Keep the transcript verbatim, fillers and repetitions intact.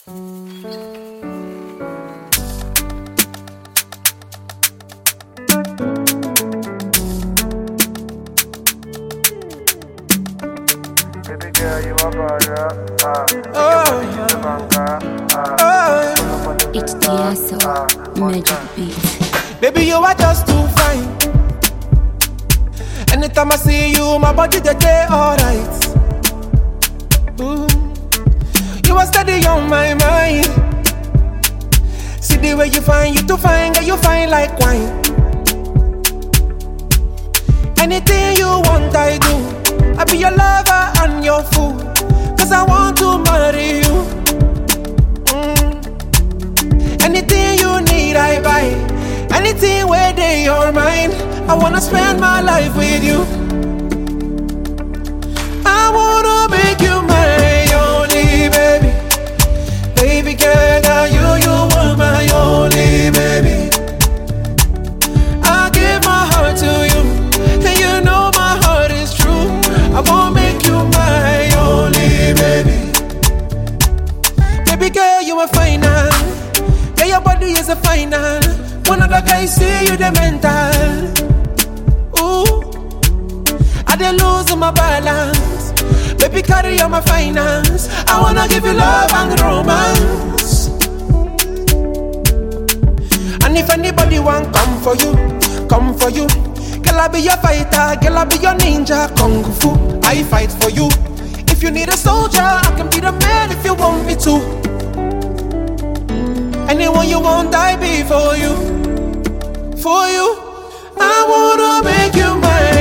Baby girl, you a baller. Ah, Oh, you the banker. Ah, oh. It's T S O Magic Beat. Baby, you are just too fine. Anytime I see you, my body they day alright. Ooh, you are steady on my mind. See the way you find you too fine, girl, you fine like wine. Anything you want, I do. I be your lover and your fool. Cause I want to marry you. Mm. Anything you need, I buy. Anything where they are mine. I wanna spend my life with you. I wanna make you my only baby. Baby girl, now you, you are my only baby. I give my heart to you, and you know my heart is true. I wanna make you my only baby. Baby girl, you are fine. Yeah, your body is a final. One other guy see you the mental. Ooh, I dey lose my balance. Baby, carry on my finance. I wanna give you love and romance. And if anybody want come for you, come for you. Girl, I be your fighter, girl, I be your ninja, kung fu. I fight for you. If you need a soldier, I can be the man if you want me to. Anyone you want, I be for you. For you, I wanna make you mine.